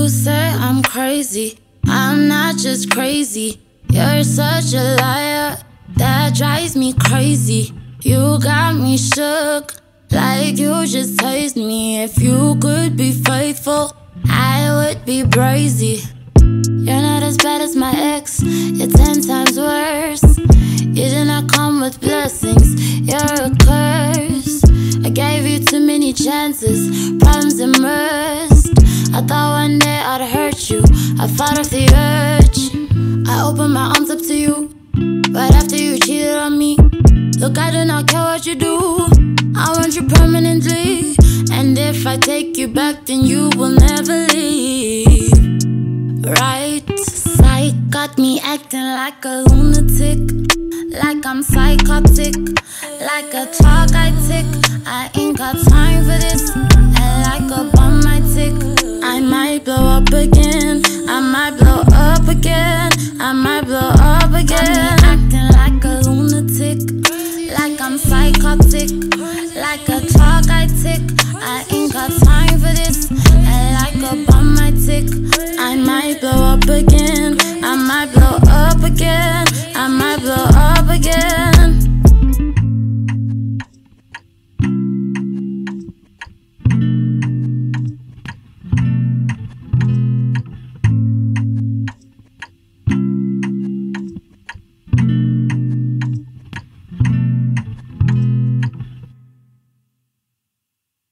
You say I'm crazy, I'm not just crazy. You're such a liar, that drives me crazy. You got me shook, like you just taste me. If you could be faithful, I would be brazy. You're not as bad as my ex, you're 10 times worse. You did not come with blessings, you're a curse. I gave you too many chances, problems immersed. I thought one day I'd hurt you, I fought off the urge. I opened my arms up to you, right after you cheated on me. Look, I do not care what you do, I want you permanently. And if I take you back, then you will never leave. Right, psych got me acting like a lunatic, like I'm psychotic, like a clock I tick. I ain't got time for this, and like a bomb I tick. I might blow up again, I might blow up again, I might blow up again. Acting like a lunatic, like I'm psychotic, like a clock I tick. I ain't got time for this, and like a bomb I tick. I might blow up again, I might blow up again.